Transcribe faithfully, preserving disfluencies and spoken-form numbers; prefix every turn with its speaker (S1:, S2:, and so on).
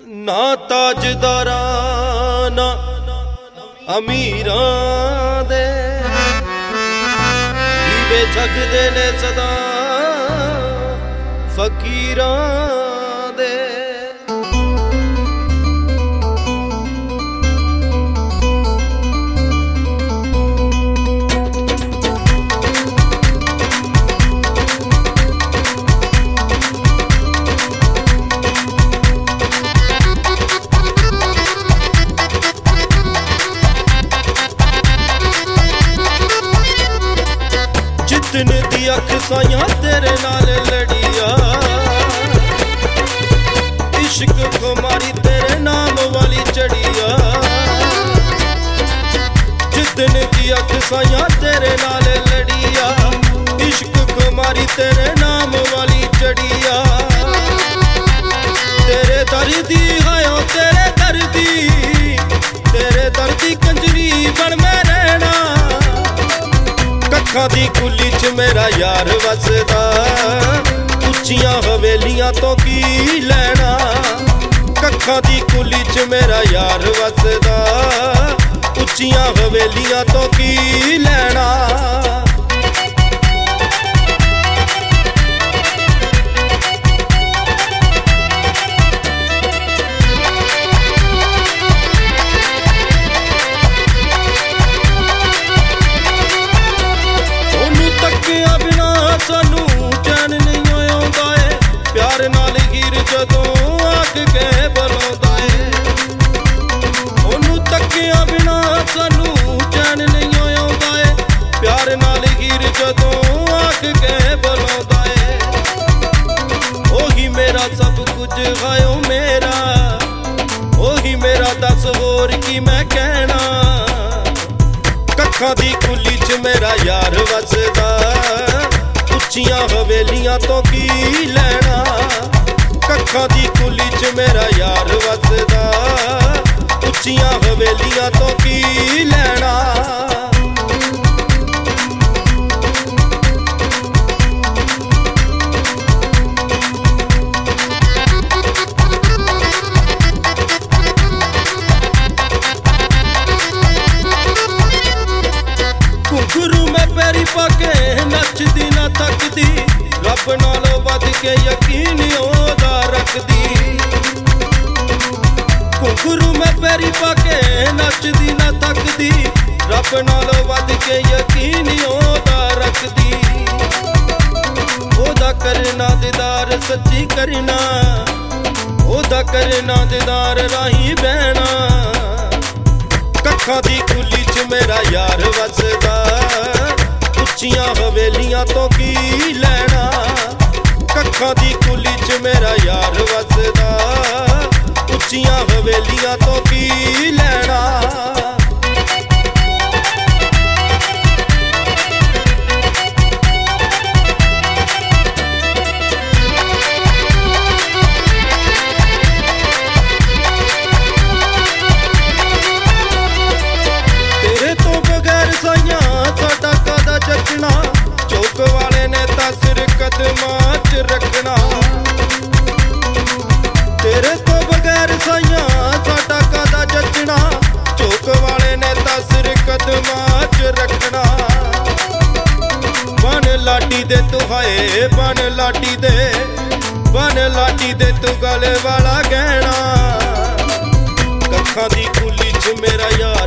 S1: ना ताजदारां ना अमीरां दे दीवे जगदे ने सदा फकीरां दे। जितन दी अख साइयां तेरे नाल लड़िया, इश्क खुमारी तेरे नाम वाली चढ़िया। जितन दी अख साइयां तेरे नाल लड़िया, इश्क खुमारी तेरे नाम वाली चढ़िया। तेरे दर्दी हायो तेरे दर्दी, तेरे दर्दी कंजरी बन मैं रहना। कक्खां दी कुली च मेरा यार वसदा, उच्चियां हवेलियां तो की लैना। कक्खां दी कुली च मेरा यार वसदा, उच्चियां हवेलियां तो की लैना। सानू चैन नहीं आउंदा ए, प्यार नाल हीर जदों आख के बुलाउंदा ए। ओनू तक्किया बिना सानू चैन नहीं आउंदा ए, प्यार नाल हीर जदों आख के बुलाउंदा ए। ओही मेरा सब कुछ हायो मेरा, ओही मेरा दस होर की मैं कहना। कक्खां दी कुली च मेरा यार वसदा, उच्चियां हवेलियां तो की लैना। कक्खां दी कुली च मेरा यार वसदा, उच्चियां हवेलियां तो की लैना। घुंघरू में पैरी पाके नचदी ना थकदी, रब नालों वध के यकीन ओदा रखदी। घुंघरू में पैरी पाके नचदी ना थकदी, रब नालों वध के यकीन ओदा रखदी। ओदा करना दीदार सच्ची करना, ओदा करना दीदार राही बहना। कक्खां दी कुली च मेरा यार वसदा, उच्चियां हवेलियां तो की लैना। कक्खां दी कुली च मेरा यार वसदा, उच्चियां हवेलियां तो की लैना। जचना चौक वाले ने तां सिर कदमां च रखना। तेरे तो बगैर साइयां साडा कादा जचना, चौक वाले ने तां सिर कदमां च रखना। बन लाटी दे तू हाए बन लाटी दे, बन लाटी दे तू गले वाला गहना। कक्खां दी कुली च मेरा यार